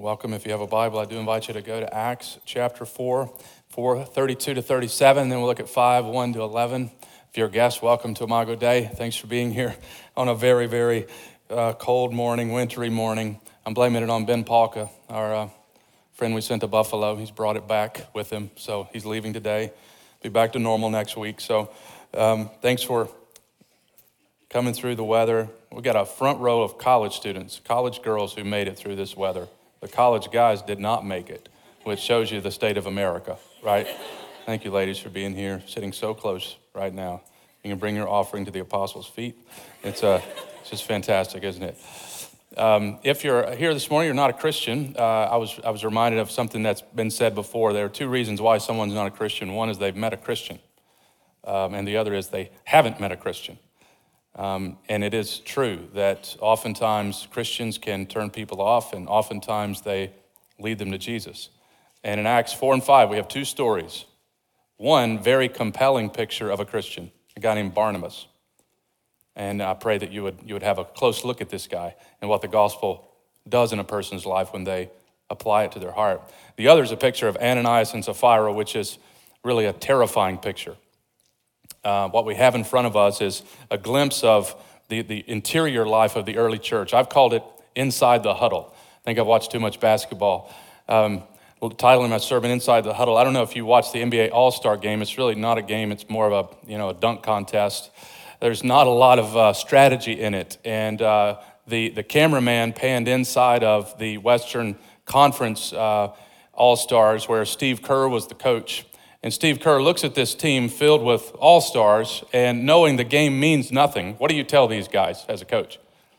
Welcome. If you have a Bible, I do invite you to go to Acts chapter 4, 32 to 37, and then we'll look at 5, 1 to 11. If you're a guest, welcome to Imago Day. Thanks for being here on a very, very cold morning, wintry morning. I'm blaming it on Ben Palka, our friend we sent to Buffalo. He's brought it back with him, so he's leaving today. Be back to normal next week. So thanks for coming through the weather. We got a front row of college students, college girls who made it through this weather. The college guys did not make it, which shows you the state of America, right? Thank you, ladies, for being here, sitting so close right now. You can bring your offering to the apostles' feet. It's just fantastic, isn't it? If you're here this morning, you're not a Christian. I was reminded of something that's been said before. There are two reasons why someone's not a Christian. One is they've met a Christian, and the other is they haven't met a Christian. And it is true that oftentimes Christians can turn people off, and oftentimes they lead them to Jesus. And in Acts 4 and 5, we have two stories. One very compelling picture of a Christian, a guy named Barnabas. And I pray that you would have a close look at this guy and what the gospel does in a person's life when they apply it to their heart. The other is a picture of Ananias and Sapphira, which is really a terrifying picture. What we have in front of us is a glimpse of the interior life of the early church. I've called it Inside the Huddle. I think I've watched too much basketball. Titling my sermon Inside the Huddle. I don't know if you watched the NBA All-Star game. It's really not a game. It's more of a dunk contest. There's not a lot of strategy in it. And the cameraman panned inside of the Western Conference All-Stars where Steve Kerr was the coach. And Steve Kerr looks at this team filled with all-stars, and knowing the game means nothing, what do you tell these guys as a coach?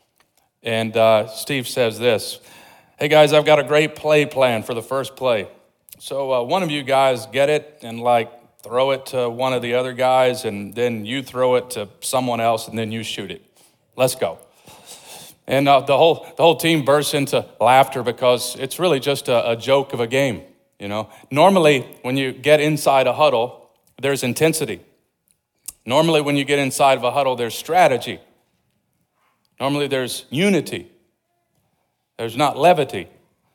And Steve says this, "Hey guys, I've got a great play plan for the first play. So one of you guys get it and throw it to one of the other guys, and then you throw it to someone else, and then you shoot it. Let's go." And the whole team bursts into laughter because it's really just a joke of a game. Normally when you get inside a huddle, there's intensity. Normally when you get inside of a huddle, there's strategy. Normally there's unity. There's not levity.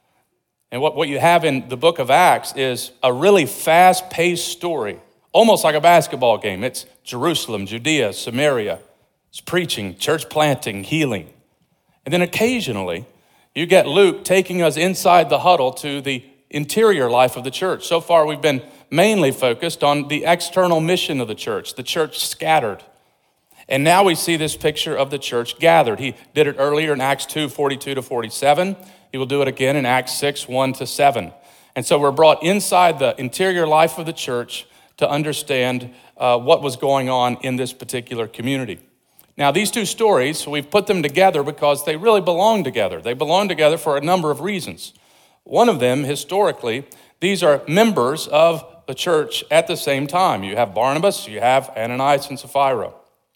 And what you have in the book of Acts is a really fast-paced story, almost like a basketball game. It's Jerusalem, Judea, Samaria. It's preaching, church planting, healing. And then occasionally you get Luke taking us inside the huddle to the interior life of the church. So far, we've been mainly focused on the external mission of the church scattered. And now we see this picture of the church gathered. He did it earlier in Acts 2, 42 to 47. He will do it again in Acts 6, 1 to 7. And so we're brought inside the interior life of the church to understand what was going on in this particular community. Now, these two stories, we've put them together because they really belong together. They belong together for a number of reasons. One of them, historically, these are members of the church at the same time. You have Barnabas, you have Ananias and Sapphira.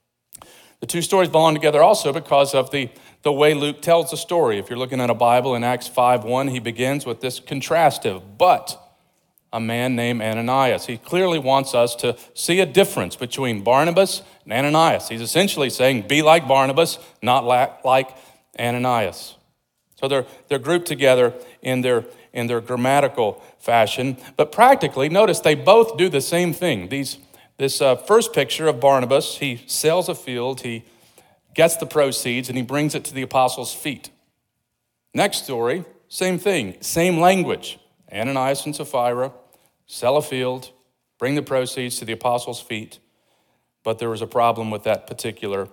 The two stories belong together also because of the way Luke tells the story. If you're looking at a Bible in Acts 5:1, he begins with this contrastive, but a man named Ananias. He clearly wants us to see a difference between Barnabas and Ananias. He's essentially saying, be like Barnabas, not like Ananias. So they're grouped together in their grammatical fashion, but practically, notice they both do the same thing. This first picture of Barnabas, he sells a field, he gets the proceeds, and he brings it to the apostles' feet. Next story, same thing, same language. Ananias and Sapphira sell a field, bring the proceeds to the apostles' feet, but there was a problem with that particular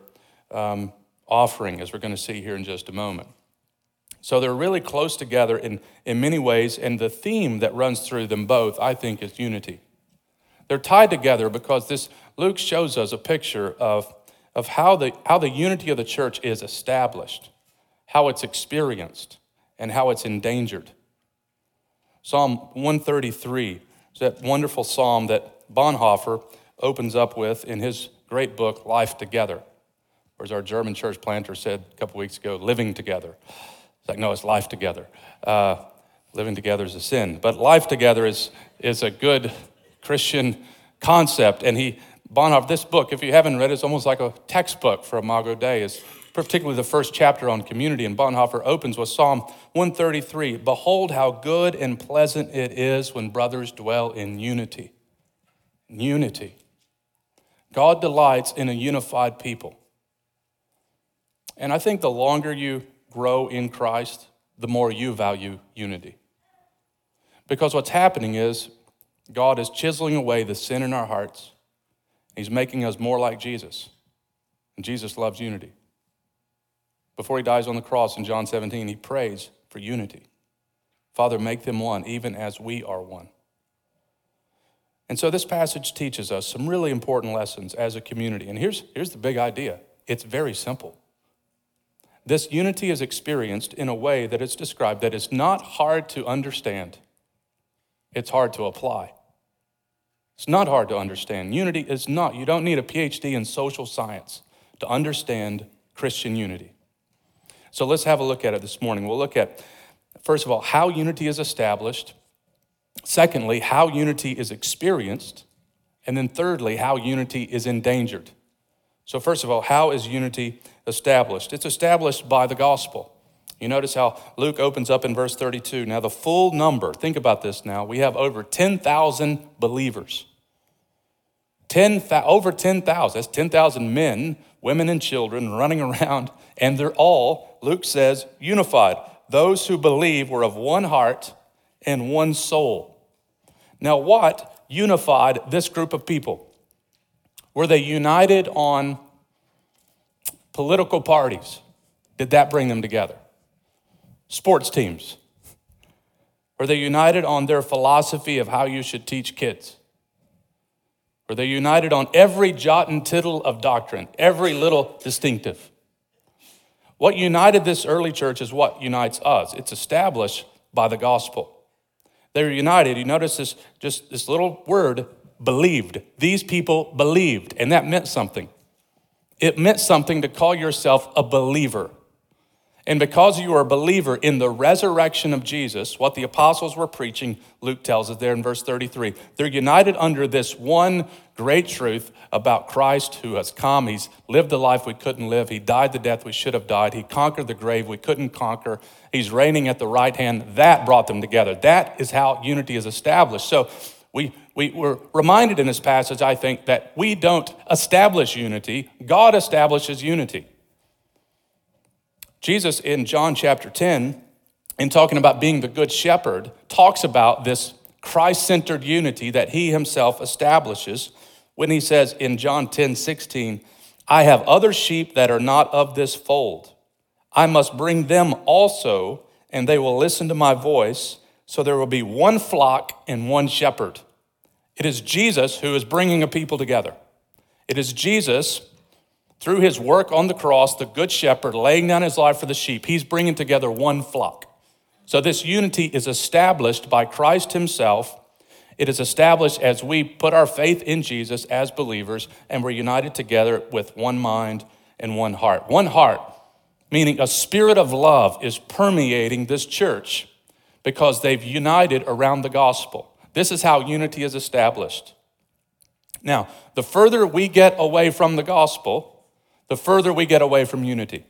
offering, as we're going to see here in just a moment. So they're really close together in many ways, and the theme that runs through them both, I think, is unity. They're tied together because Luke shows us a picture of how the unity of the church is established, how it's experienced, and how it's endangered. Psalm 133 is that wonderful psalm that Bonhoeffer opens up with in his great book, Life Together. Or as our German church planter said a couple weeks ago, living together. It's no, it's life together. Living together is a sin. But life together is a good Christian concept. And Bonhoeffer, this book, if you haven't read it, it's almost like a textbook for Imago Day. Is particularly the first chapter on community, and Bonhoeffer opens with Psalm 133. Behold how good and pleasant it is when brothers dwell in unity. Unity. God delights in a unified people. And I think the longer you grow in Christ, the more you value unity. Because what's happening is God is chiseling away the sin in our hearts. He's making us more like Jesus. And Jesus loves unity. Before he dies on the cross in John 17, he prays for unity. Father, make them one, even as we are one. And so this passage teaches us some really important lessons as a community. And here's the big idea. It's very simple. This unity is experienced in a way that it's described that is not hard to understand. It's hard to apply. It's not hard to understand. Unity is not. You don't need a PhD in social science to understand Christian unity. So let's have a look at it this morning. We'll look at, first of all, how unity is established. Secondly, how unity is experienced. And then thirdly, how unity is endangered. So first of all, how is unity established? It's established by the gospel. You notice how Luke opens up in verse 32. Now the full number, think about this now, we have over 10,000 believers. Over 10,000, that's 10,000 men, women, and children running around, and they're all, Luke says, unified. Those who believe were of one heart and one soul. Now what unified this group of people? Were they united on political parties? Did that bring them together? Sports teams? Were they united on their philosophy of how you should teach kids? Were they united on every jot and tittle of doctrine, every little distinctive? What united this early church is what unites us. It's established by the gospel. They were united. You notice this little word, believed. These people believed, and that meant something. It meant something to call yourself a believer. And because you are a believer in the resurrection of Jesus, what the apostles were preaching, Luke tells us there in verse 33, they're united under this one great truth about Christ who has come. He's lived the life we couldn't live. He died the death we should have died. He conquered the grave we couldn't conquer. He's reigning at the right hand. That brought them together. That is how unity is established. So we were reminded in this passage, I think, that we don't establish unity. God establishes unity. Jesus in John chapter 10, in talking about being the good shepherd, talks about this Christ-centered unity that he himself establishes when he says in John 10:16, I have other sheep that are not of this fold. I must bring them also, and they will listen to my voice, so there will be one flock and one shepherd. It is Jesus who is bringing a people together. It is Jesus, through his work on the cross, the good shepherd, laying down his life for the sheep. He's bringing together one flock. So this unity is established by Christ himself. It is established as we put our faith in Jesus as believers, and we're united together with one mind and one heart. One heart, meaning a spirit of love is permeating this church because they've united around the gospel. This is how unity is established. Now, the further we get away from the gospel, the further we get away from unity.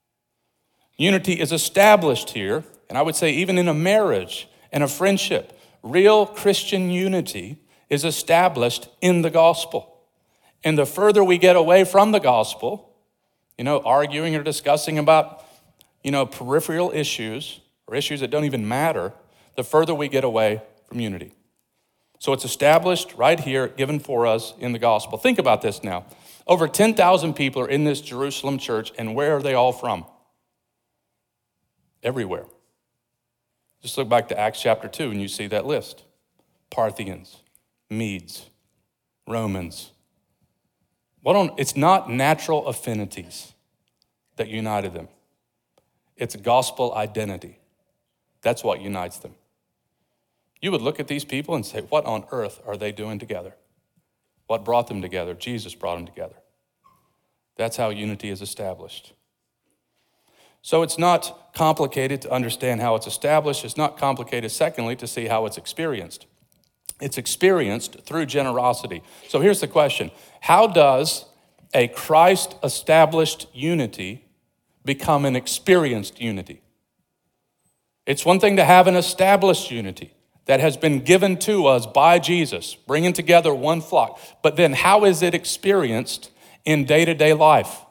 Unity is established here, and I would say even in a marriage and a friendship, real Christian unity is established in the gospel. And the further we get away from the gospel, arguing or discussing about, peripheral issues or issues that don't even matter, the further we get away from unity. So it's established right here, given for us in the gospel. Think about this now. Over 10,000 people are in this Jerusalem church, and where are they all from? Everywhere. Just look back to Acts chapter 2 and you see that list. Parthians, Medes, Romans. It's not natural affinities that united them. It's gospel identity. That's what unites them. You would look at these people and say, what on earth are they doing together? What brought them together? Jesus brought them together. That's how unity is established. So it's not complicated to understand how it's established. It's not complicated, secondly, to see how it's experienced. It's experienced through generosity. So here's the question. How does a Christ-established unity become an experienced unity. It's one thing to have an established unity that has been given to us by Jesus, bringing together one flock. But then how is it experienced in day-to-day life?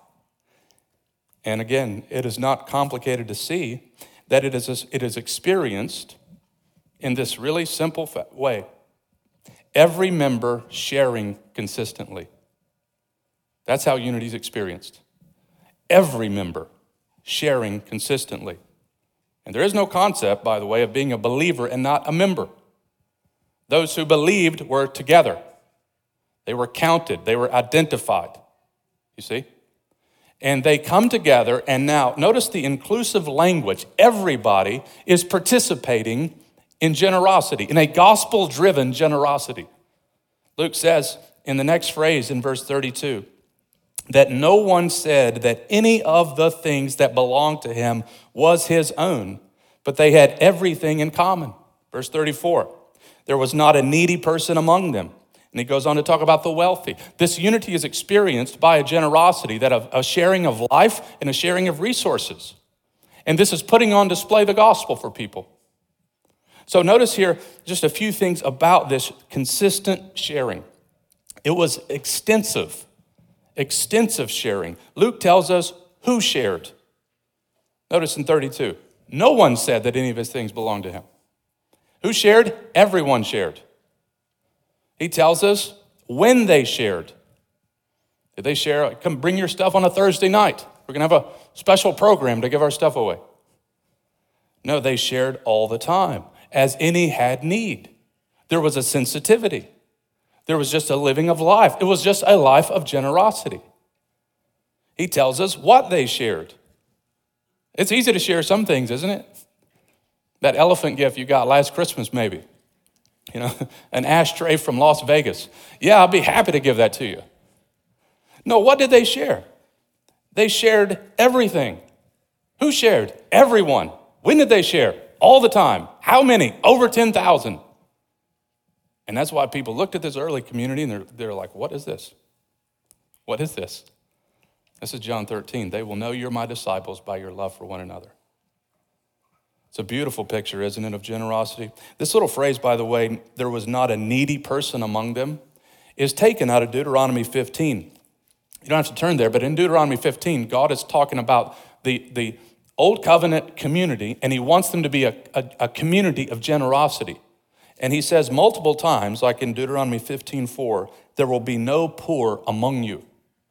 And again, it is not complicated to see that it is experienced in this really simple way. Every member sharing consistently. That's how unity is experienced. Every member sharing consistently. And there is no concept, by the way, of being a believer and not a member. Those who believed were together. They were counted. They were identified. You see? And they come together, and now, notice the inclusive language. Everybody is participating in generosity, in a gospel-driven generosity. Luke says in the next phrase in verse 32, that no one said that any of the things that belonged to him was his own, but they had everything in common. Verse 34, there was not a needy person among them. And he goes on to talk about the wealthy. This unity is experienced by a generosity, that of a sharing of life and a sharing of resources. And this is putting on display the gospel for people. So notice here just a few things about this consistent sharing. It was extensive sharing. Luke tells us who shared. Notice in 32, no one said that any of his things belonged to him. Who shared? Everyone shared. He tells us when they shared. Did they share? Come bring your stuff on a Thursday night. We're going to have a special program to give our stuff away. No, they shared all the time, as any had need. There was a sensitivity. There was just a living of life. It was just a life of generosity. He tells us what they shared. It's easy to share some things, isn't it? That elephant gift you got last Christmas, maybe. An ashtray from Las Vegas. Yeah, I'll be happy to give that to you. No, what did they share? They shared everything. Who shared? Everyone. When did they share? All the time. How many? Over 10,000. And that's why people looked at this early community and they're like, what is this? What is this? This is John 13. They will know you're my disciples by your love for one another. It's a beautiful picture, isn't it, of generosity? This little phrase, by the way, there was not a needy person among them, is taken out of Deuteronomy 15. You don't have to turn there, but in Deuteronomy 15, God is talking about the old covenant community, and he wants them to be a community of generosity. And he says multiple times, like in Deuteronomy 15:4, there will be no poor among you.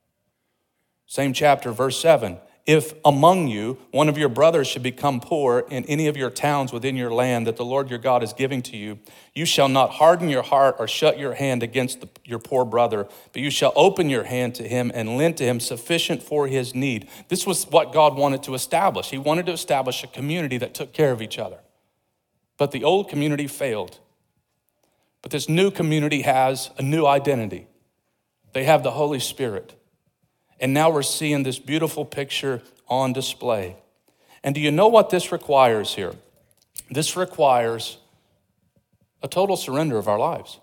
Same chapter, verse 7. If among you one of your brothers should become poor in any of your towns within your land that the Lord your God is giving to you, you shall not harden your heart or shut your hand against your poor brother, but you shall open your hand to him and lend to him sufficient for his need. This was what God wanted to establish. He wanted to establish a community that took care of each other. But the old community failed. But this new community has a new identity. They have the Holy Spirit. And now we're seeing this beautiful picture on display. And do you know what this requires here? This requires a total surrender of our lives.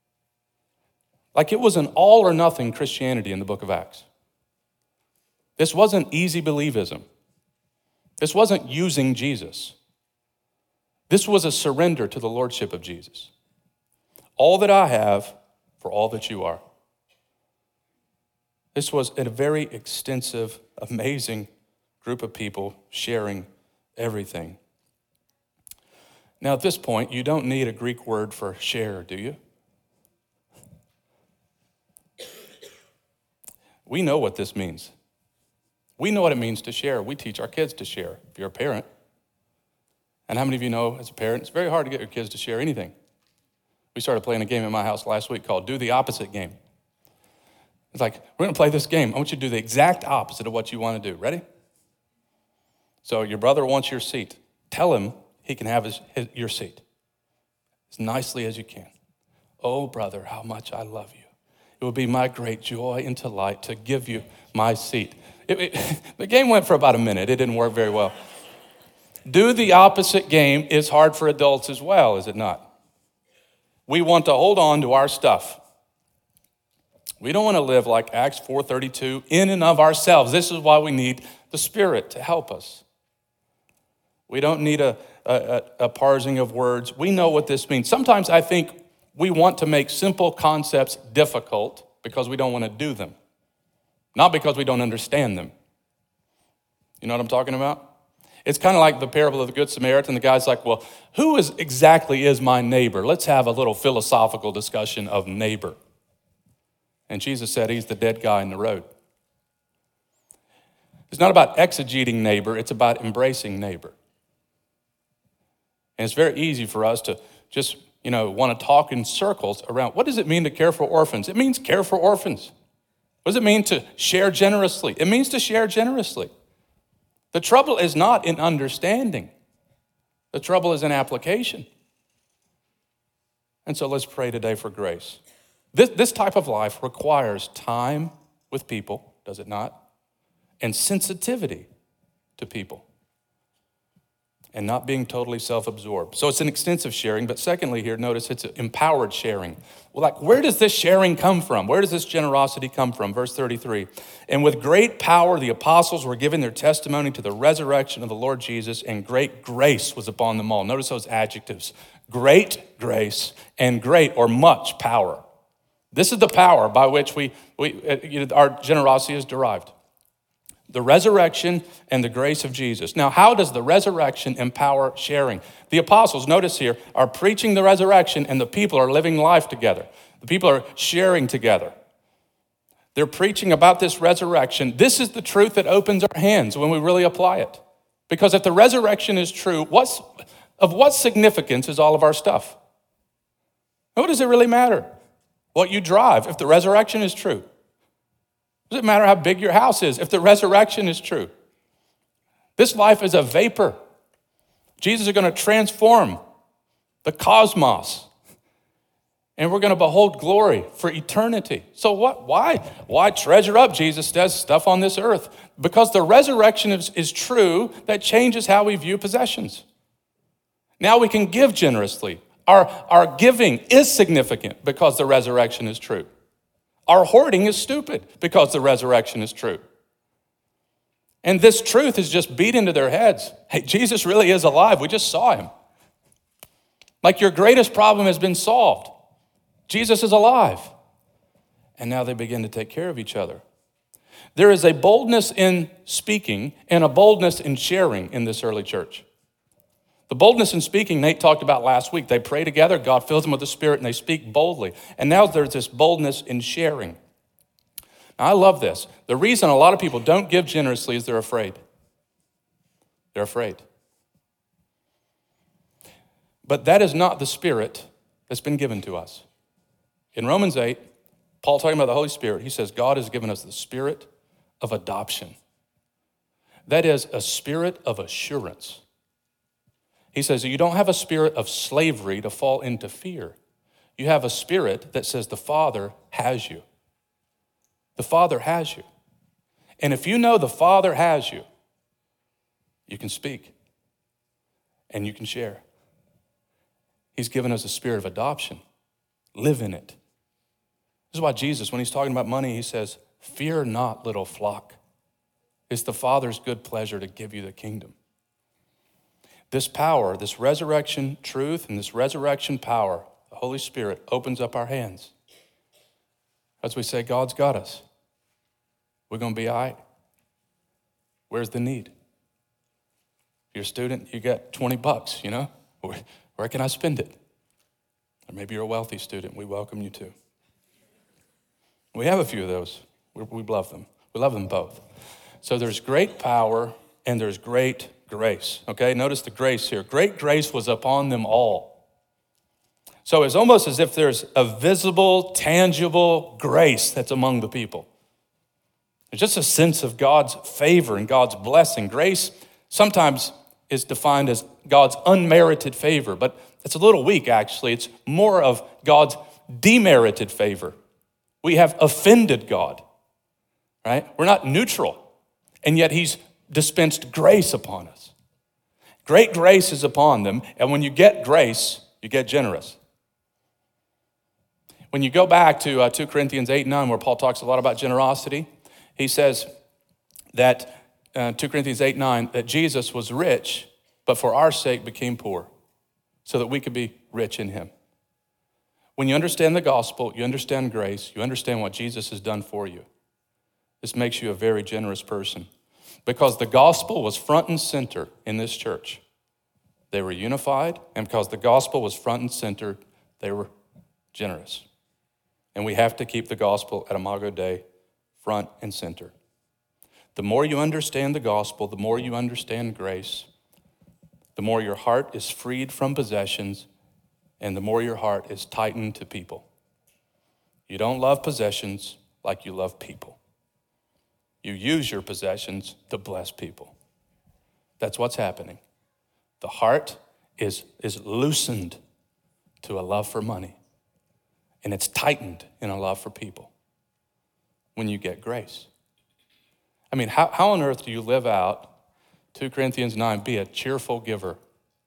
Like it was an all or nothing Christianity in the book of Acts. This wasn't easy believism. This wasn't using Jesus. This was a surrender to the lordship of Jesus. All that I have for all that you are. This was a very extensive, amazing group of people sharing everything. Now, at this point, you don't need a Greek word for share, do you? We know what this means. We know what it means to share. We teach our kids to share, if you're a parent. And how many of you know, as a parent, it's very hard to get your kids to share anything. We started playing a game in my house last week called Do the Opposite Game. It's like, we're going to play this game. I want you to do the exact opposite of what you want to do. Ready? So your brother wants your seat. Tell him he can have your seat as nicely as you can. Oh, brother, how much I love you. It will be my great joy and delight to give you my seat. The game went for about a minute. It didn't work very well. Do the opposite game is hard for adults as well, is it not? We want to hold on to our stuff. We don't want to live like Acts 4:32 in and of ourselves. This is why we need the Spirit to help us. We don't need a parsing of words. We know what this means. Sometimes I think we want to make simple concepts difficult because we don't want to do them, not because we don't understand them. You know what I'm talking about? It's kind of like the parable of the Good Samaritan. The guy's like, well, who exactly is my neighbor? Let's have a little philosophical discussion of neighbor. And Jesus said he's the dead guy in the road. It's not about exegeting neighbor, it's about embracing neighbor. And it's very easy for us to just, want to talk in circles around what does it mean to care for orphans? It means care for orphans. What does it mean to share generously? It means to share generously. The trouble is not in understanding. The trouble is in application. And so let's pray today for grace. This type of life requires time with people, does it not? And sensitivity to people. And not being totally self-absorbed. So it's an extensive sharing, but secondly here, notice it's empowered sharing. Well, where does this sharing come from? Where does this generosity come from? Verse 33, and with great power the apostles were giving their testimony to the resurrection of the Lord Jesus, and great grace was upon them all. Notice those adjectives. Great grace and great or much power. This is the power by which our generosity is derived. The resurrection and the grace of Jesus. Now, how does the resurrection empower sharing? The apostles, notice here, are preaching the resurrection and the people are living life together. The people are sharing together. They're preaching about this resurrection. This is the truth that opens our hands when we really apply it. Because if the resurrection is true, of what significance is all of our stuff? What does it really matter? What you drive, if the resurrection is true. Does it matter how big your house is if the resurrection is true? This life is a vapor. Jesus is going to transform the cosmos. And we're going to behold glory for eternity. So why treasure up, Jesus says, stuff on this earth? Because the resurrection is true, that changes how we view possessions. Now we can give generously. Our giving is significant because the resurrection is true. Our hoarding is stupid because the resurrection is true. And this truth is just beat into their heads. Hey, Jesus really is alive. We just saw him. Like your greatest problem has been solved. Jesus is alive. And now they begin to take care of each other. There is a boldness in speaking and a boldness in sharing in this early church. The boldness in speaking, Nate talked about last week. They pray together, God fills them with the Spirit, and they speak boldly. And now there's this boldness in sharing. Now, I love this. The reason a lot of people don't give generously is they're afraid. They're afraid. But that is not the Spirit that's been given to us. In Romans 8, Paul talking about the Holy Spirit, he says God has given us the spirit of adoption. That is a spirit of assurance. He says you don't have a spirit of slavery to fall into fear. You have a spirit that says the Father has you. The Father has you. And if you know the Father has you, you can speak and you can share. He's given us a spirit of adoption. Live in it. This is why Jesus, when he's talking about money, he says, fear not, little flock. It's the Father's good pleasure to give you the kingdom. This power, this resurrection truth and this resurrection power, the Holy Spirit opens up our hands. As we say, God's got us. We're going to be all right. Where's the need? If you're a student, you get $20, Where can I spend it? Or maybe you're a wealthy student. We welcome you too. We have a few of those. We love them. We love them both. So there's great power and there's great grace. Okay, notice the grace here. Great grace was upon them all. So it's almost as if there's a visible, tangible grace that's among the people. There's just a sense of God's favor and God's blessing. Grace sometimes is defined as God's unmerited favor, but it's a little weak, actually. It's more of God's demerited favor. We have offended God, right? We're not neutral, and yet he's dispensed grace upon us. Great grace is upon them, and when you get grace, you get generous. When you go back to 2 Corinthians 8 and 9, where Paul talks a lot about generosity, he says that 2 Corinthians 8:9, that Jesus was rich, but for our sake became poor, so that we could be rich in him. When you understand the gospel, you understand grace, you understand what Jesus has done for you. This makes you a very generous person, because the gospel was front and center in this church. They were unified, and because the gospel was front and center, they were generous. And we have to keep the gospel at Imago Dei front and center. The more you understand the gospel, the more you understand grace, the more your heart is freed from possessions, and the more your heart is tightened to people. You don't love possessions like you love people. You use your possessions to bless people. That's what's happening. The heart is loosened to a love for money, and it's tightened in a love for people when you get grace. I mean, how on earth do you live out 2 Corinthians 9, be a cheerful giver?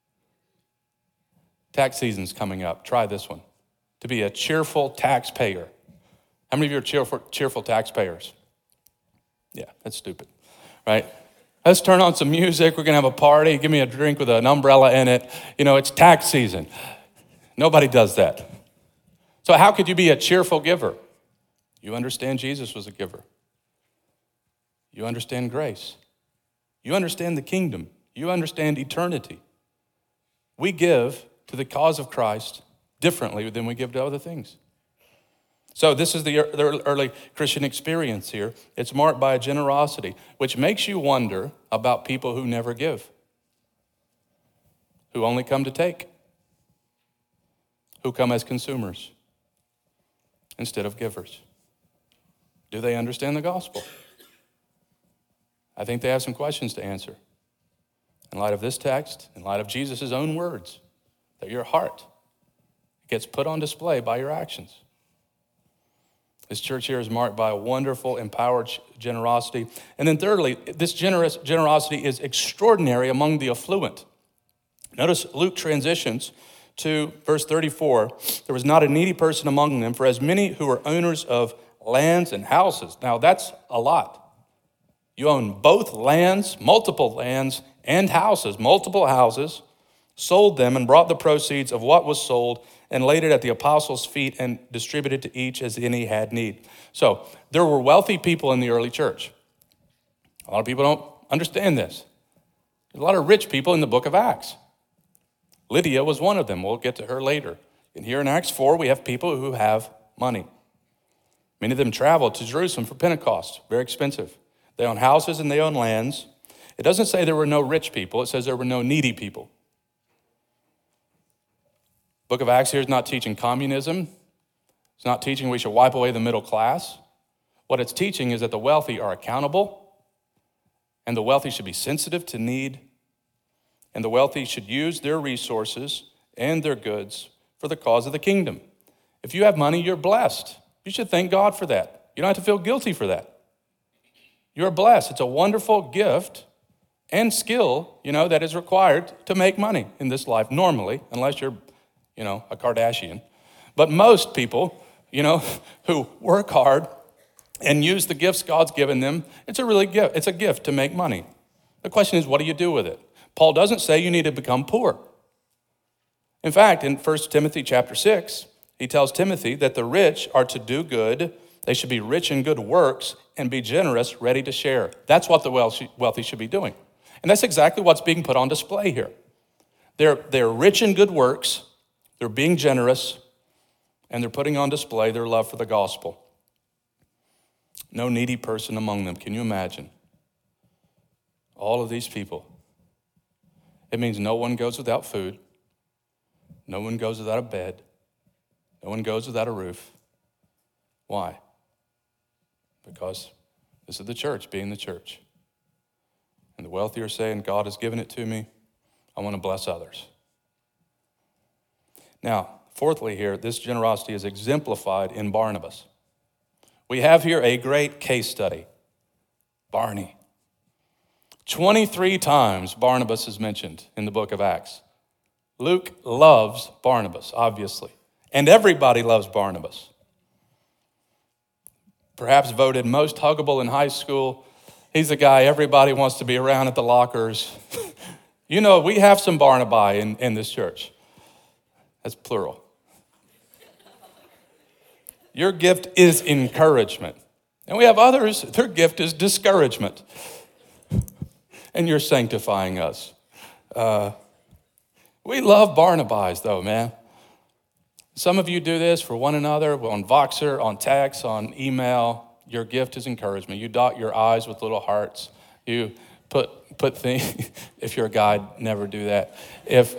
Tax season's coming up. Try this one. To be a cheerful taxpayer. How many of you are cheerful taxpayers? Yeah, that's stupid, right? Let's turn on some music. We're going to have a party. Give me a drink with an umbrella in it. You know, it's tax season. Nobody does that. So how could you be a cheerful giver? You understand Jesus was a giver. You understand grace. You understand the kingdom. You understand eternity. We give to the cause of Christ differently than we give to other things. So this is the early Christian experience here. It's marked by a generosity, which makes you wonder about people who never give, who only come to take, who come as consumers instead of givers. Do they understand the gospel? I think they have some questions to answer. In light of this text, in light of Jesus' own words, that your heart gets put on display by your actions. This church here is marked by a wonderful, empowered generosity. And then thirdly, this generosity is extraordinary among the affluent. Notice Luke transitions to verse 34. There was not a needy person among them, for as many who were owners of lands and houses. Now that's a lot. You own both lands, multiple lands, and houses, multiple houses, sold them and brought the proceeds of what was sold and laid it at the apostles' feet and distributed to each as any had need. So there were wealthy people in the early church. A lot of people don't understand this. There's a lot of rich people in the book of Acts. Lydia was one of them. We'll get to her later. And here in Acts 4, we have people who have money. Many of them traveled to Jerusalem for Pentecost. Very expensive. They own houses and they own lands. It doesn't say there were no rich people. It says there were no needy people. Book of Acts here is not teaching communism. It's not teaching we should wipe away the middle class. What it's teaching is that the wealthy are accountable, and the wealthy should be sensitive to need, and the wealthy should use their resources and their goods for the cause of the kingdom. If you have money, you're blessed. You should thank God for that. You don't have to feel guilty for that. You're blessed. It's a wonderful gift and skill, that is required to make money in this life normally, unless you're a Kardashian. But most people, who work hard and use the gifts God's given them, it's a gift to make money. The question is, what do you do with it? Paul doesn't say you need to become poor. In fact, in 1 Timothy chapter 6, he tells Timothy that the rich are to do good. They should be rich in good works and be generous, ready to share. That's what the wealthy should be doing. And that's exactly what's being put on display here. They're rich in good works. They're being generous, and they're putting on display their love for the gospel. No needy person among them. Can you imagine? All of these people. It means no one goes without food. No one goes without a bed. No one goes without a roof. Why? Because this is the church being the church. And the wealthy are saying, God has given it to me. I want to bless others. Now, fourthly here, this generosity is exemplified in Barnabas. We have here a great case study. Barney. 23 times Barnabas is mentioned in the book of Acts. Luke loves Barnabas, obviously. And everybody loves Barnabas. Perhaps voted most huggable in high school, He's the guy everybody wants to be around at the lockers. You know, we have some Barnabai in this church. That's plural. Your gift is encouragement. And we have others, their gift is discouragement. And you're sanctifying us. We love Barnabas, though, man. Some of you do this for one another on Voxer, on text, on email. Your gift is encouragement. You dot your I's with little hearts. You put things. If you're a guy, never do that. If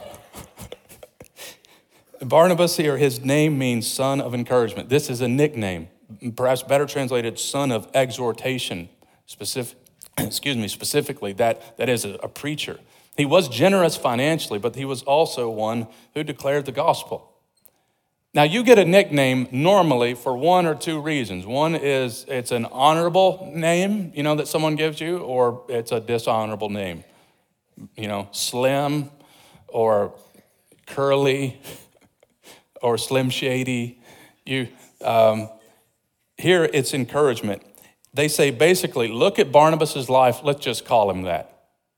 Barnabas here, his name means son of encouragement. This is a nickname, perhaps better translated, son of exhortation. Specifically, that is a preacher. He was generous financially, but he was also one who declared the gospel. Now, you get a nickname normally for one or two reasons. One is it's an honorable name, that someone gives you, or it's a dishonorable name. Slim or Curly or Slim Shady. Here it's encouragement. They say basically, look at Barnabas' life. Let's just call him that.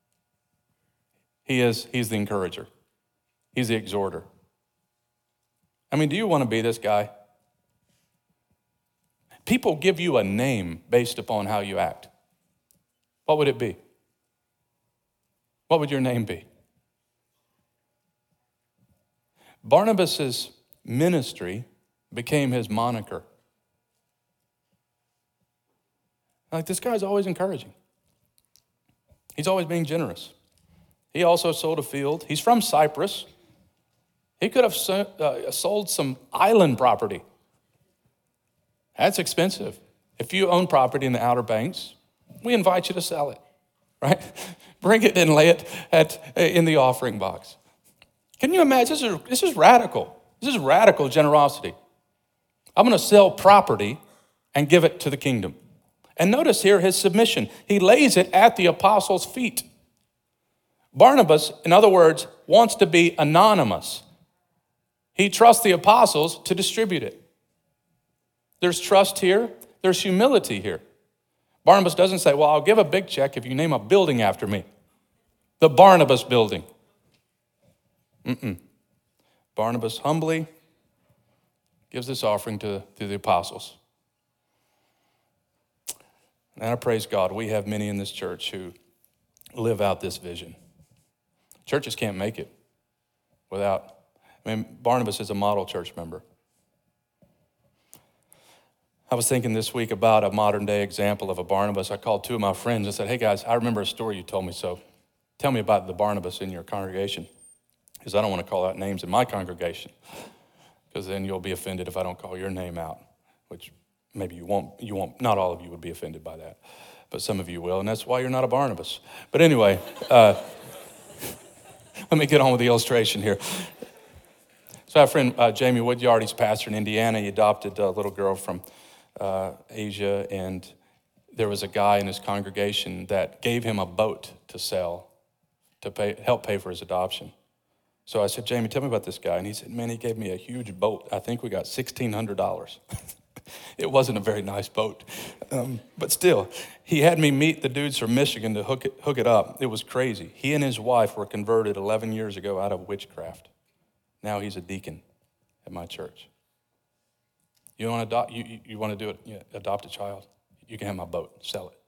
He's the encourager. He's the exhorter. I mean, do you want to be this guy? People give you a name based upon how you act. What would it be? What would your name be? Barnabas' ministry became his moniker. Like, this guy's always encouraging. He's always being generous. He also sold a field. He's from Cyprus. He could have sold some island property. That's expensive. If you own property in the Outer Banks, we invite you to sell it, right? Bring it and lay it in the offering box. Can you imagine? This is radical. This is radical generosity. I'm going to sell property and give it to the kingdom. And notice here his submission. He lays it at the apostles' feet. Barnabas, in other words, wants to be anonymous. He trusts the apostles to distribute it. There's trust here. There's humility here. Barnabas doesn't say, well, I'll give a big check if you name a building after me. The Barnabas building. Barnabas humbly gives this offering to the apostles. And I praise God, we have many in this church who live out this vision. Churches can't make it without, Barnabas is a model church member. I was thinking this week about a modern day example of a Barnabas. I called two of my friends and said, hey guys, I remember a story you told me, so tell me about the Barnabas in your congregation. Because I don't want to call out names in my congregation, because then you'll be offended if I don't call your name out, which maybe you won't, not all of you would be offended by that, but some of you will, and that's why you're not a Barnabas. But anyway, let me get on with the illustration here. So I have a friend, Jamie Woodyard, he's a pastor in Indiana. He adopted a little girl from Asia, and there was a guy in his congregation that gave him a boat to sell to help pay for his adoption. So I said, Jamie, tell me about this guy. And he said, man, he gave me a huge boat. I think we got $1,600. It wasn't a very nice boat. But still, he had me meet the dudes from Michigan to hook it up. It was crazy. He and his wife were converted 11 years ago out of witchcraft. Now he's a deacon at my church. You want to adopt? You want to do it? Yeah, adopt a child. You can have my boat. Sell it.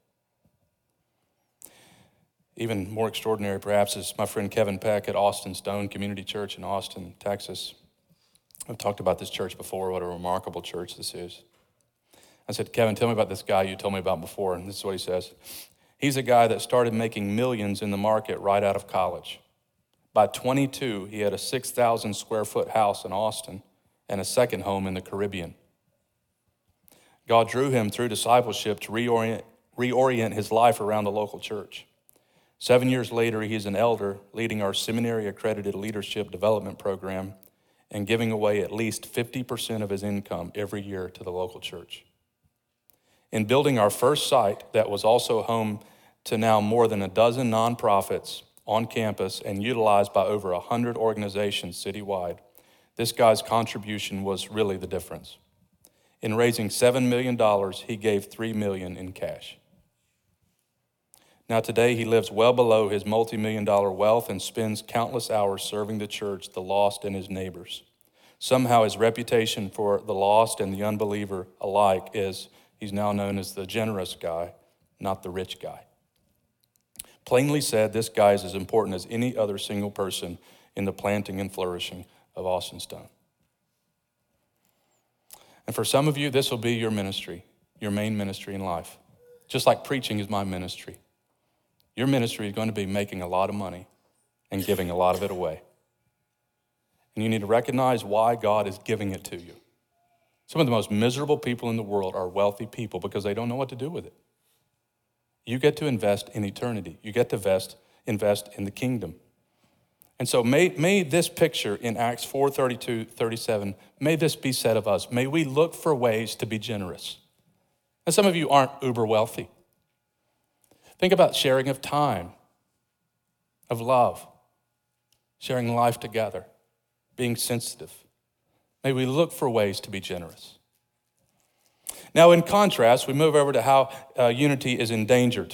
Even more extraordinary, perhaps, is my friend Kevin Peck at Austin Stone Community Church in Austin, Texas. I've talked about this church before, what a remarkable church this is. I said, Kevin, tell me about this guy you told me about before. And this is what he says. He's a guy that started making millions in the market right out of college. By 22, he had a 6,000 square foot house in Austin and a second home in the Caribbean. God drew him through discipleship to reorient his life around the local church. 7 years later, he's an elder leading our seminary-accredited leadership development program and giving away at least 50% of his income every year to the local church. In building our first site that was also home to now more than a dozen nonprofits on campus and utilized by over 100 organizations citywide, this guy's contribution was really the difference. In raising $7 million, he gave $3 million in cash. Now today he lives well below his multi-million-dollar wealth and spends countless hours serving the church, the lost, and his neighbors. Somehow his reputation for the lost and the unbeliever alike is he's now known as the generous guy, not the rich guy. Plainly said, this guy is as important as any other single person in the planting and flourishing of Austin Stone. And for some of you, this will be your ministry, your main ministry in life. Just like preaching is my ministry. Your ministry is going to be making a lot of money and giving a lot of it away. And you need to recognize why God is giving it to you. Some of the most miserable people in the world are wealthy people because they don't know what to do with it. You get to invest in eternity. You get to invest in the kingdom. And so may this picture in Acts 4:32, 37, may this be said of us. May we look for ways to be generous. And some of you aren't uber wealthy. Think about sharing of time, of love, sharing life together, being sensitive. May we look for ways to be generous. Now, in contrast, we move over to how unity is endangered,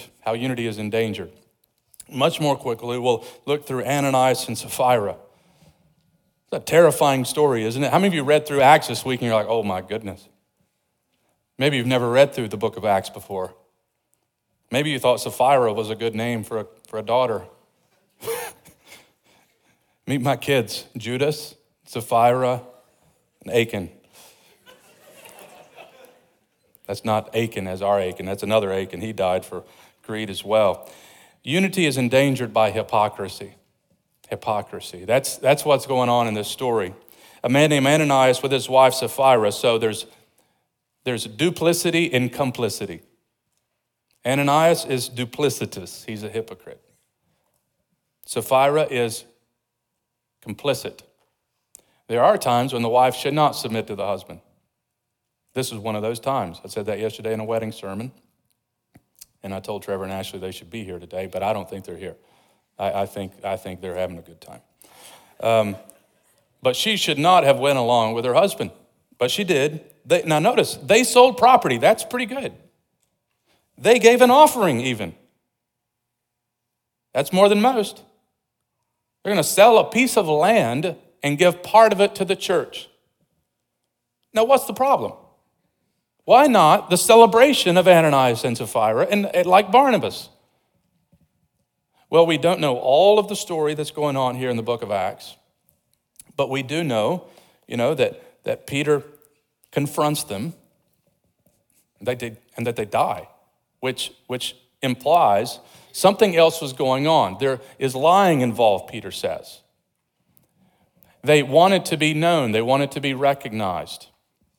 Much more quickly, we'll look through Ananias and Sapphira. It's a terrifying story, isn't it? How many of you read through Acts this week and you're like, oh my goodness? Maybe you've never read through the book of Acts before. Maybe you thought Sapphira was a good name for a daughter. Meet my kids, Judas, Sapphira, and Achan. That's not Achan as our Achan. That's another Achan. He died for greed as well. Unity is endangered by hypocrisy. Hypocrisy. That's what's going on in this story. A man named Ananias with his wife Sapphira. So there's duplicity and complicity. Ananias is duplicitous. He's a hypocrite. Sapphira is complicit. There are times when the wife should not submit to the husband. This is one of those times. I said that yesterday in a wedding sermon. And I told Trevor and Ashley they should be here today, but I don't think they're here. I think they're having a good time. But she should not have went along with her husband. But she did. Now notice, they sold property. That's pretty good. They gave an offering even. That's more than most. They're going to sell a piece of land and give part of it to the church. Now what's the problem? Why not the celebration of Ananias and Sapphira and like Barnabas? Well, we don't know all of the story that's going on here in the book of Acts, but we do know, that Peter confronts them and that they die, which implies something else was going on. There is lying involved, Peter says. They wanted to be known. They wanted to be recognized.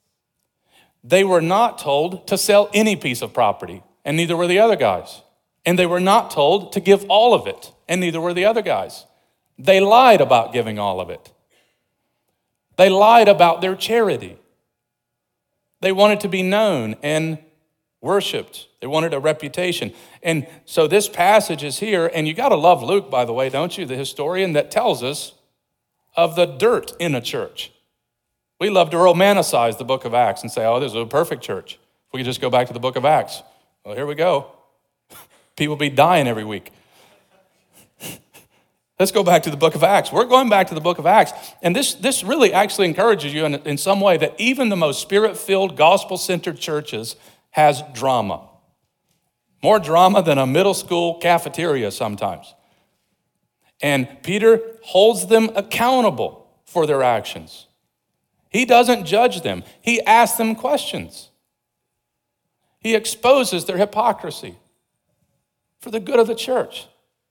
They were not told to sell any piece of property, and neither were the other guys. And they were not told to give all of it, and neither were the other guys. They lied about giving all of it. They lied about their charity. They wanted to be known and worshiped. They wanted a reputation. And so this passage is here, and you got to love Luke, by the way, don't you? The historian that tells us of the dirt in a church. We love to romanticize the book of Acts and say, oh, this is a perfect church. If we could just go back to the book of Acts. Well, here we go. People be dying every week. Let's go back to the book of Acts. We're going back to the book of Acts. And this really actually encourages you in some way that even the most spirit-filled, gospel-centered churches has drama. More drama than a middle school cafeteria sometimes. And Peter holds them accountable for their actions. He doesn't judge them. He asks them questions. He exposes their hypocrisy for the good of the church.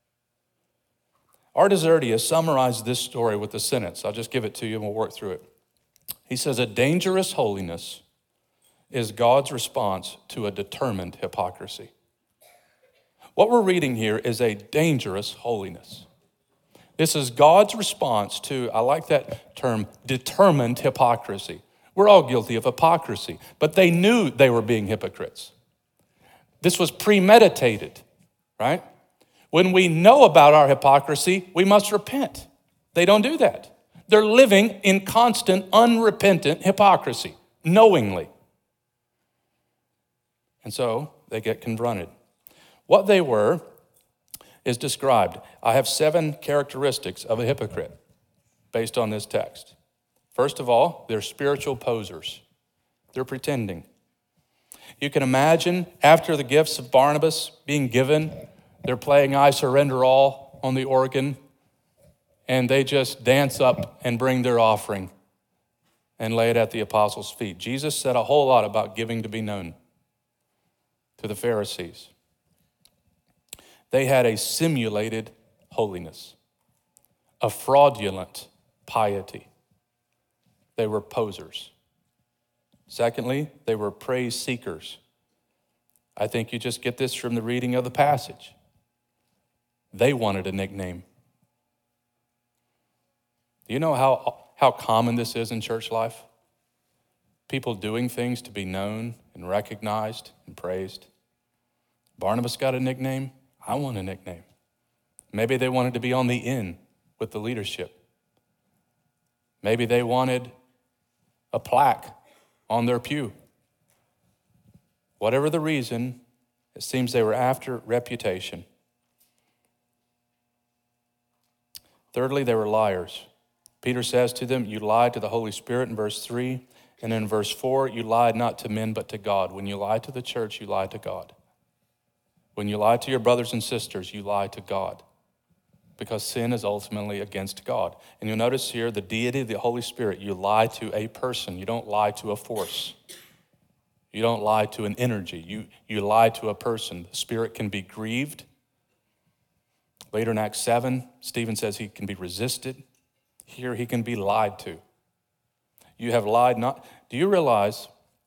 Ardis Erdia summarized this story with a sentence. I'll just give it to you and we'll work through it. He says, a dangerous holiness is God's response to a determined hypocrisy. What we're reading here is a dangerous holiness. This is God's response to, I like that term, determined hypocrisy. We're all guilty of hypocrisy, but they knew they were being hypocrites. This was premeditated, right? When we know about our hypocrisy, we must repent. They don't do that. They're living in constant, unrepentant hypocrisy, knowingly. And so they get confronted. What they were is described. I have 7 characteristics of a hypocrite based on this text. First of all, they're spiritual posers. They're pretending. You can imagine after the gifts of Barnabas being given, they're playing I Surrender All on the organ, and they just dance up and bring their offering and lay it at the apostles' feet. Jesus said a whole lot about giving to be known to the Pharisees. They had a simulated holiness, a fraudulent piety. They were posers. Secondly, they were praise seekers. I think you just get this from the reading of the passage. They wanted a nickname. Do you know how common this is in church life? People doing things to be known and recognized and praised. Barnabas got a nickname. I want a nickname. Maybe they wanted to be on the in with the leadership. Maybe they wanted a plaque on their pew. Whatever the reason, it seems they were after reputation. Thirdly, they were liars. Peter says to them, you lied to the Holy Spirit in verse 3, and in verse 4, you lied not to men but to God. When you lie to the church, you lie to God. When you lie to your brothers and sisters, you lie to God, because sin is ultimately against God. And you'll notice here the deity of the Holy Spirit. You lie to a person. You don't lie to a force. You don't lie to an energy. You lie to a person. The Spirit can be grieved. Later in Acts 7, Stephen says he can be resisted. Here he can be lied to. You have lied not. Do you realize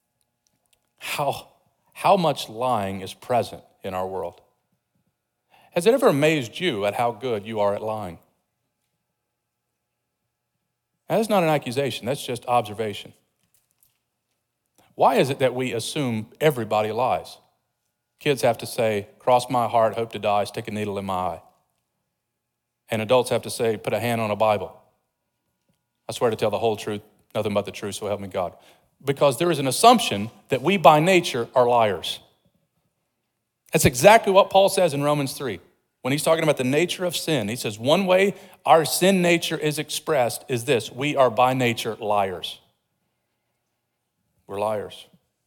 how much lying is present in our world? Has it ever amazed you at how good you are at lying? That's not an accusation, that's just observation. Why is it that we assume everybody lies? Kids have to say, cross my heart, hope to die, stick a needle in my eye. And adults have to say, put a hand on a Bible. I swear to tell the whole truth, nothing but the truth, so help me God. Because there is an assumption that we by nature are liars. That's exactly what Paul says in Romans 3. When he's talking about the nature of sin, he says one way our sin nature is expressed is this: we are by nature liars. We're liars.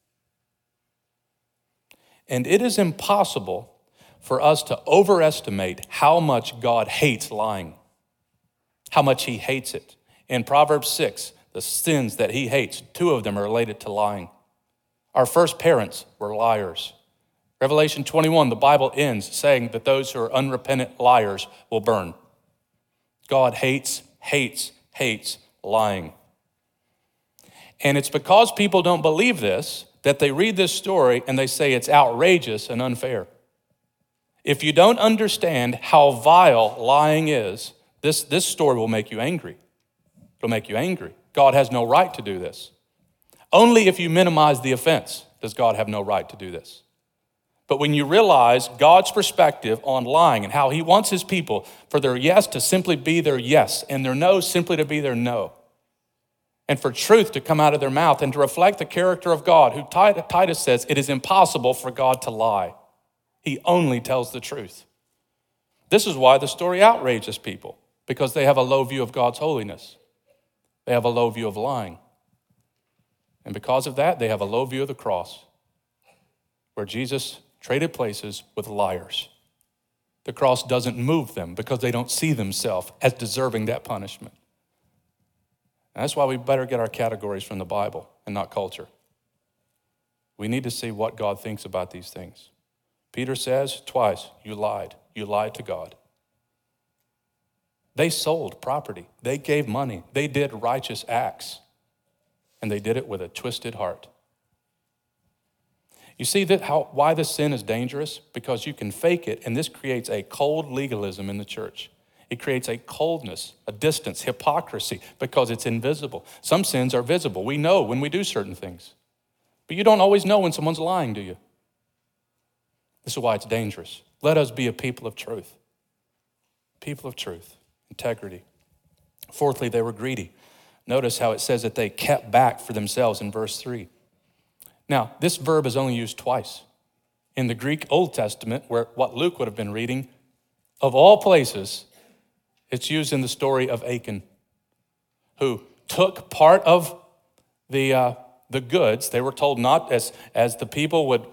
And it is impossible for us to overestimate how much God hates lying, how much he hates it. In Proverbs 6, the sins that he hates, 2 of them are related to lying. Our first parents were liars. Revelation 21, the Bible ends saying that those who are unrepentant liars will burn. God hates lying. And it's because people don't believe this that they read this story and they say it's outrageous and unfair. If you don't understand how vile lying is, this story will make you angry. It'll make you angry. God has no right to do this. Only if you minimize the offense does God have no right to do this. But when you realize God's perspective on lying and how he wants his people for their yes to simply be their yes and their no simply to be their no, and for truth to come out of their mouth and to reflect the character of God, who Titus says it is impossible for God to lie. He only tells the truth. This is why the story outrages people, because they have a low view of God's holiness. They have a low view of lying. And because of that, they have a low view of the cross, where Jesus traded places with liars. The cross doesn't move them because they don't see themselves as deserving that punishment. And that's why we better get our categories from the Bible and not culture. We need to see what God thinks about these things. Peter says twice, you lied. You lied to God. They sold property. They gave money. They did righteous acts. And they did it with a twisted heart. You see why this sin is dangerous? Because you can fake it, and this creates a cold legalism in the church. It creates a coldness, a distance, hypocrisy, because it's invisible. Some sins are visible. We know when we do certain things. But you don't always know when someone's lying, do you? This is why it's dangerous. Let us be a people of truth. People of truth, integrity. Fourthly, they were greedy. Notice how it says that they kept back for themselves in verse 3. Now, this verb is only used twice. In the Greek Old Testament, where what Luke would have been reading, Of all places, it's used in the story of Achan, who took part of the goods. They were told not as the people would,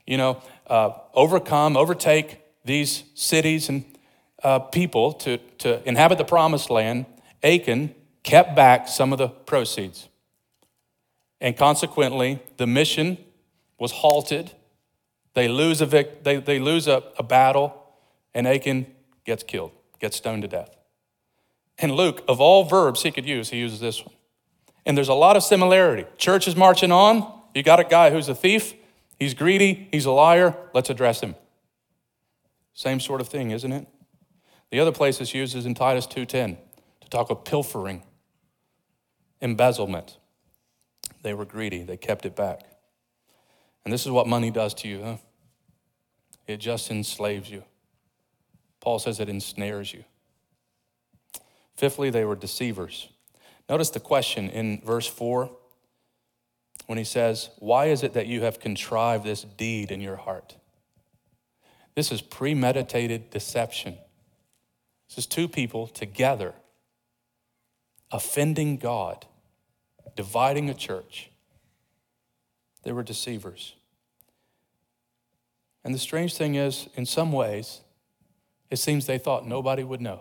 overtake these cities and people to inhabit the promised land. Achan kept back some of the proceeds. And consequently, the mission was halted. They lose a battle, and Achan gets killed, gets stoned to death. And Luke, of all verbs he could use, he uses this one. And there's a lot of similarity. Church is marching on. You got a guy who's a thief. He's greedy. He's a liar. Let's address him. Same sort of thing, isn't it? The other place it's used is in Titus 2:10 to talk of pilfering, embezzlement. They were greedy. They kept it back. And this is what money does to you, huh? It just enslaves you. Paul says it ensnares you. Fifthly, they were deceivers. Notice the question in verse 4 when he says, "Why is it that you have contrived this deed in your heart?" This is premeditated deception. This is two people together offending God, dividing a church. They were deceivers. And the strange thing is, in some ways, it seems they thought nobody would know.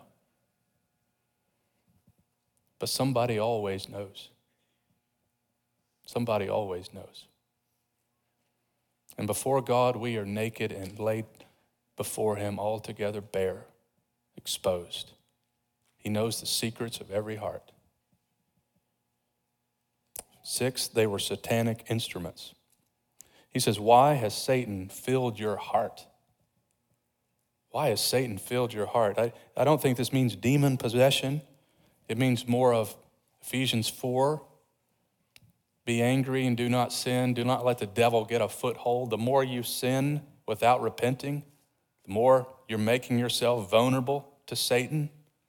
But somebody always knows. Somebody always knows. And before God, we are naked and laid before him altogether bare, exposed. He knows the secrets of every heart. 6, they were satanic instruments. He says, "Why has Satan filled your heart?" Why has Satan filled your heart? I don't think this means demon possession. It means more of Ephesians 4. Be angry and do not sin. Do not let the devil get a foothold. The more you sin without repenting, the more you're making yourself vulnerable to Satan.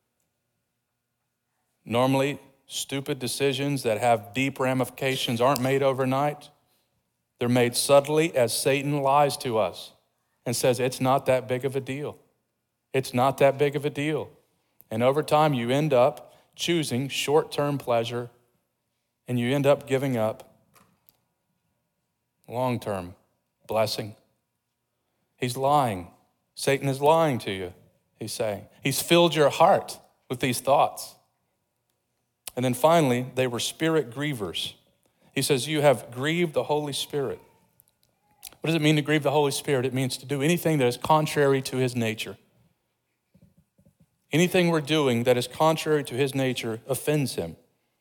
Normally, stupid decisions that have deep ramifications aren't made overnight. They're made subtly as Satan lies to us and says, it's not that big of a deal. It's not that big of a deal. And over time, you end up choosing short-term pleasure, and you end up giving up long-term blessing. He's lying. Satan is lying to you, he's saying. He's filled your heart with these thoughts. And then finally, they were spirit grievers. He says, you have grieved the Holy Spirit. What does it mean to grieve the Holy Spirit? It means to do anything that is contrary to his nature. Anything we're doing that is contrary to his nature offends him.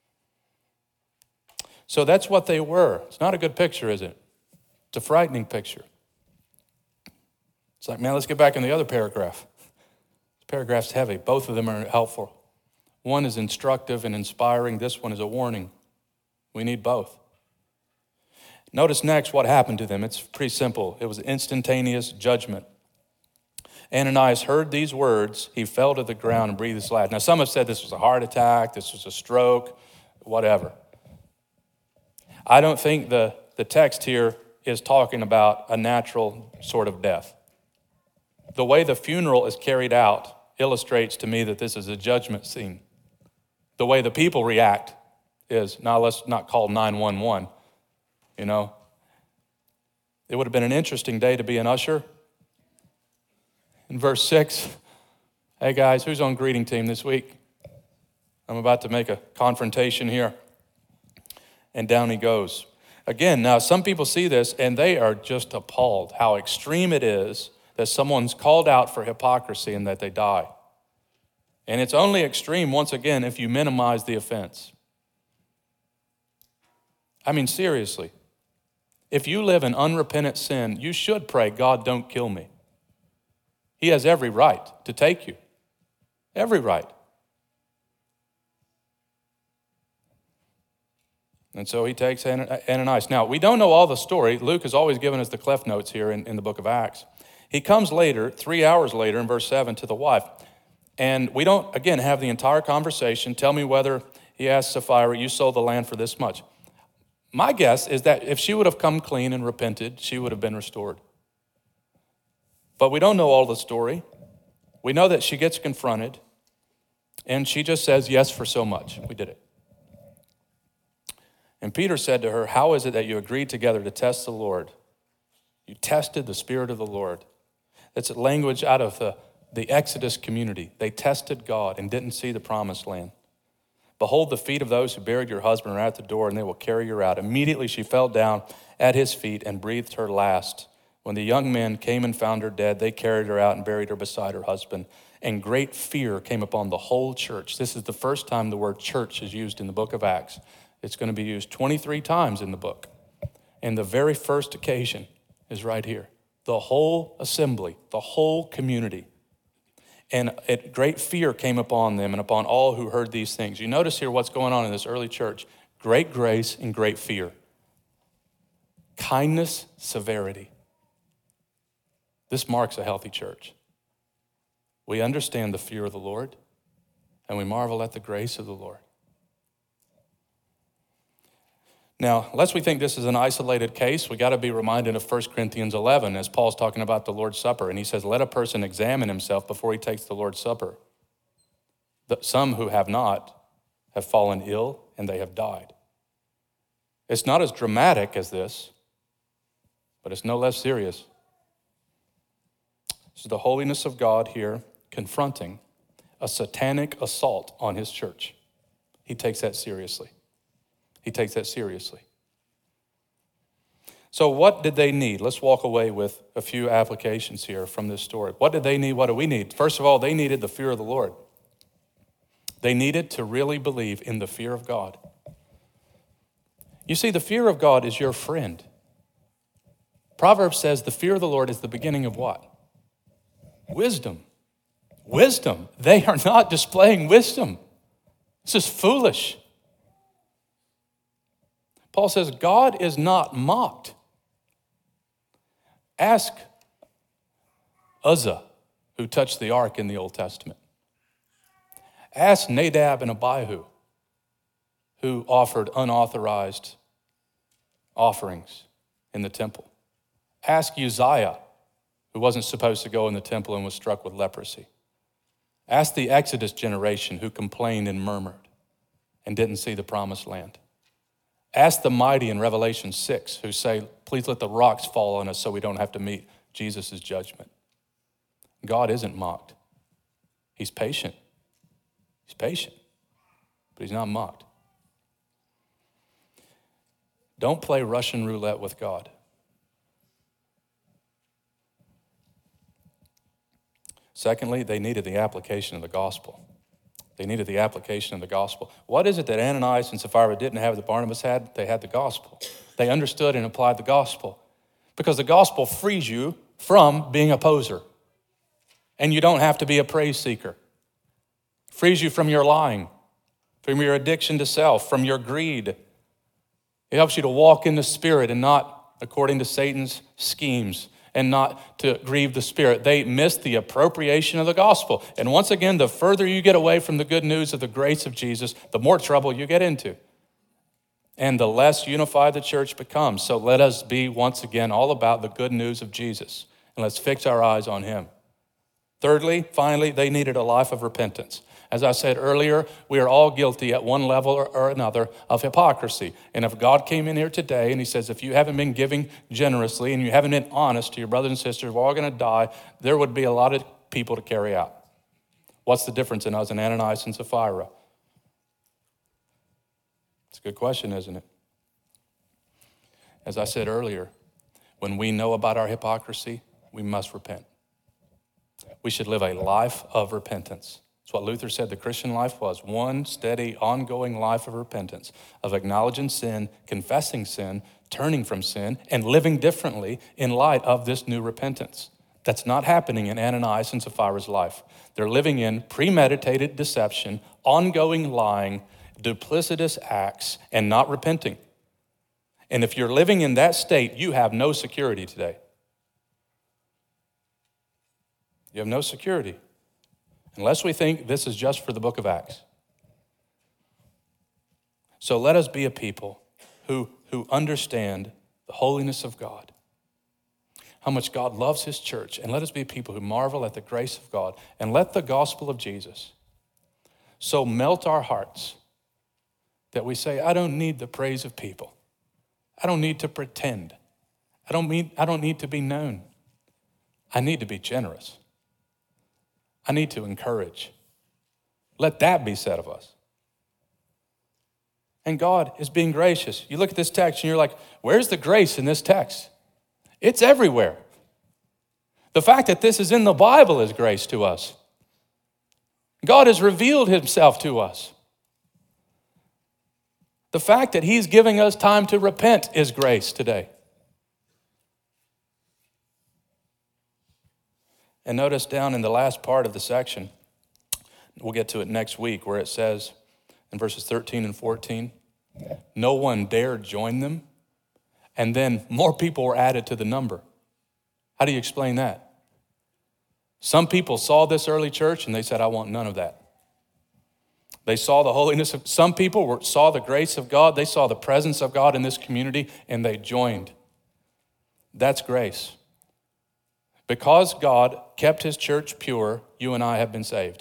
So that's what they were. It's not a good picture, is it? It's a frightening picture. It's like, man, let's get back in the other paragraph. This paragraph's heavy. Both of them are helpful. One is instructive and inspiring. This one is a warning. We need both. Notice next what happened to them. It's pretty simple. It was instantaneous judgment. Ananias heard these words. He fell to the ground and breathed his last. Now, some have said this was a heart attack, this was a stroke, whatever. I don't think the text here is talking about a natural sort of death. The way the funeral is carried out illustrates to me that this is a judgment scene. The way the people react is, now let's not call 911, you know. It would have been an interesting day to be an usher. In verse 6, hey guys, who's on greeting team this week? I'm about to make a confrontation here. And down he goes. Again, now some people see this and they are just appalled how extreme it is that someone's called out for hypocrisy and that they die. And it's only extreme, once again, if you minimize the offense. I mean, seriously, if you live in unrepentant sin, you should pray, God, don't kill me. He has every right to take you. Every right. And so he takes Ananias. Now, we don't know all the story. Luke has always given us the Cliff Notes here in the book of Acts. He comes later, 3 hours later, in verse 7, to the wife. And we don't, again, have the entire conversation. Tell me whether, he asked Sapphira, you sold the land for this much. My guess is that if she would have come clean and repented, she would have been restored. But we don't know all the story. We know that she gets confronted, and she just says, yes, for so much. We did it. And Peter said to her, how is it that you agreed together to test the Lord? You tested the Spirit of the Lord. That's a language out of the Exodus community. They tested God and didn't see the promised land. Behold, the feet of those who buried your husband are at the door, and they will carry you out. Immediately she fell down at his feet and breathed her last. When the young men came and found her dead, they carried her out and buried her beside her husband. And great fear came upon the whole church. This is the first time the word church is used in the book of Acts. It's going to be used 23 times in the book. And the very first occasion is right here. The whole assembly, the whole community. And great fear came upon them and upon all who heard these things. You notice here what's going on in this early church. Great grace and great fear. Kindness, severity. This marks a healthy church. We understand the fear of the Lord, and we marvel at the grace of the Lord. Now, lest we think this is an isolated case, we got to be reminded of 1 Corinthians 11 as Paul's talking about the Lord's Supper. And he says, let a person examine himself before he takes the Lord's Supper. Some who have not have fallen ill and they have died. It's not as dramatic as this, but it's no less serious. This is the holiness of God here confronting a satanic assault on his church. He takes that seriously. He takes that seriously. So what did they need? Let's walk away with a few applications here from this story. What did they need? What do we need? First of all, they needed the fear of the Lord. They needed to really believe in the fear of God. You see, the fear of God is your friend. Proverbs says the fear of the Lord is the beginning of what? Wisdom. Wisdom. They are not displaying wisdom. This is foolish. Paul says, God is not mocked. Ask Uzzah, who touched the ark in the Old Testament. Ask Nadab and Abihu, who offered unauthorized offerings in the temple. Ask Uzziah, who wasn't supposed to go in the temple and was struck with leprosy. Ask the Exodus generation who complained and murmured and didn't see the promised land. Ask the mighty in Revelation 6 who say, please let the rocks fall on us so we don't have to meet Jesus' judgment. God isn't mocked. He's patient. He's patient, but he's not mocked. Don't play Russian roulette with God. Secondly, they needed the application of the gospel. They needed the application of the gospel. What is it that Ananias and Sapphira didn't have that Barnabas had? They had the gospel. They understood and applied the gospel. Because the gospel frees you from being a poser. And you don't have to be a praise seeker. Frees you from your lying, from your addiction to self, from your greed. It helps you to walk in the Spirit and not according to Satan's schemes, and not to grieve the Spirit. They missed the appropriation of the gospel. And once again, the further you get away from the good news of the grace of Jesus, the more trouble you get into. And the less unified the church becomes. So let us be, once again, all about the good news of Jesus. And let's fix our eyes on him. Thirdly, finally, they needed a life of repentance. As I said earlier, we are all guilty at one level or another of hypocrisy. And if God came in here today and he says, if you haven't been giving generously and you haven't been honest to your brothers and sisters, we're all going to die, there would be a lot of people to carry out. What's the difference in us and Ananias and Sapphira? It's a good question, isn't it? As I said earlier, when we know about our hypocrisy, we must repent. We should live a life of repentance. That's what Luther said the Christian life was, one steady, ongoing life of repentance, of acknowledging sin, confessing sin, turning from sin, and living differently in light of this new repentance. That's not happening in Ananias and Sapphira's life. They're living in premeditated deception, ongoing lying, duplicitous acts, and not repenting. And if you're living in that state, you have no security today. You have no security. Unless we think this is just for the book of Acts. So let us be a people who understand the holiness of God. how much God loves his church, and let us be people who marvel at the grace of God, and let the gospel of Jesus so melt our hearts that we say, I don't need the praise of people. I don't need to pretend. I don't need to be known. I need to be generous. I need to encourage. Let that be said of us. And God is being gracious. You look at this text and you're like, where's the grace in this text? It's everywhere. The fact that this is in the Bible is grace to us. God has revealed himself to us. The fact that he's giving us time to repent is grace today. And notice down in the last part of the section, we'll get to it next week, where it says in verses 13 and 14, no one dared join them, and then more people were added to the number. How do you explain that? Some people saw this early church and they said, I want none of that. They saw the holiness of, some people saw the grace of God, they saw the presence of God in this community, and they joined. That's grace. Because God kept his church pure, you and I have been saved.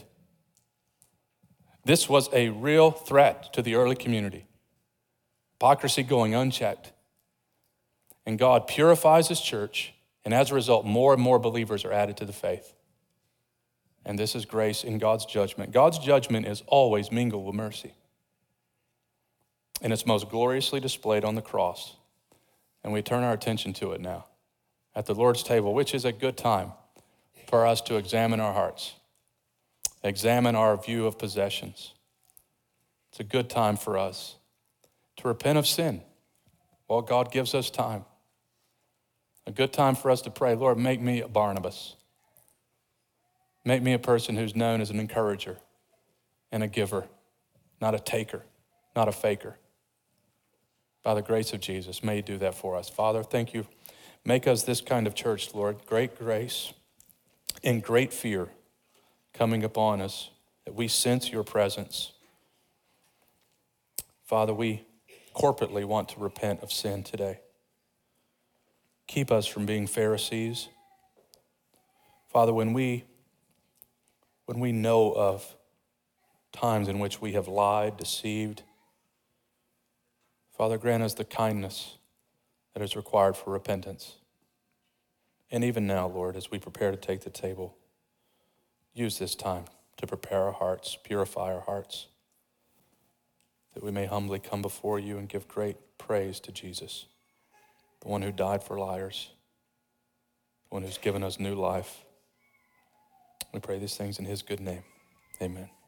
This was a real threat to the early community. Hypocrisy going unchecked. And God purifies his church, and as a result, more and more believers are added to the faith. And this is grace in God's judgment. God's judgment is always mingled with mercy. And it's most gloriously displayed on the cross. And we turn our attention to it now at the Lord's table, which is a good time for us to examine our hearts, examine our view of possessions. It's a good time for us to repent of sin while God gives us time. A good time for us to pray, Lord, make me a Barnabas. Make me a person who's known as an encourager and a giver, not a taker, not a faker. By the grace of Jesus, may you do that for us. Father, thank you. Make us this kind of church, Lord, great grace and great fear coming upon us, that we sense your presence. Father, we corporately want to repent of sin today. Keep us from being Pharisees. Father, when we know of times in which we have lied, deceived, Father, grant us the kindness that is required for repentance. And even now, Lord, as we prepare to take the table, use this time to prepare our hearts, purify our hearts, that we may humbly come before you and give great praise to Jesus, the one who died for liars, the one who's given us new life. We pray these things in his good name. Amen.